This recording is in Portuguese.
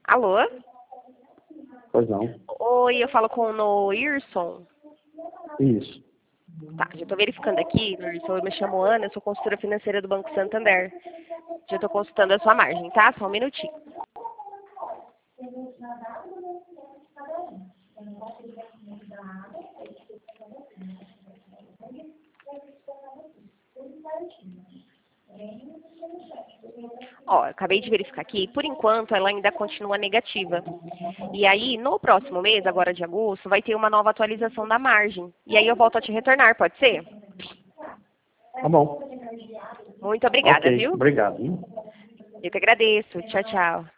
Alô? Pois não. Oi, eu falo com o Noirson. Isso. Tá, já estou verificando aqui, Noirson, eu me chamo Ana, eu sou consultora financeira do Banco Santander. Já estou consultando a sua margem, tá? Só um minutinho. Ó, eu acabei de verificar aqui, por enquanto ela ainda continua negativa. E aí, no próximo mês, agora de agosto, vai ter uma nova atualização da margem. E aí eu volto a te retornar, pode ser? Tá bom. Muito obrigada, Ok, viu? obrigado. Hein? Eu que agradeço. Tchau, tchau.